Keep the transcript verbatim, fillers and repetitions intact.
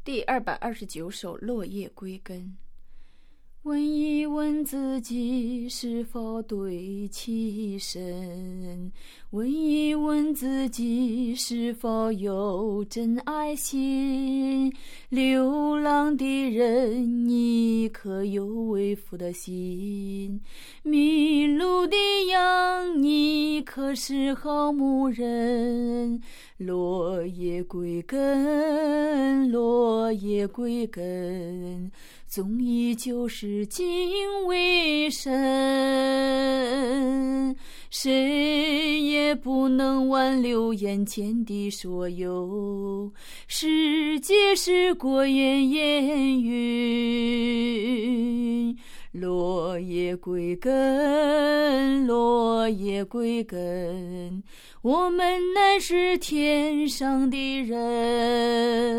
第二百二十九首《落叶归根》。问一问自己是否对其深，问一问自己是否有真爱心。流浪的人，你可有为父的心？迷路的羊，你可是好牧人？落叶归根，落叶归根，总依旧是敬畏神，谁也不能挽留眼前的所有。世界是过眼烟云，落叶归根，落叶归根，我们乃是天上的人。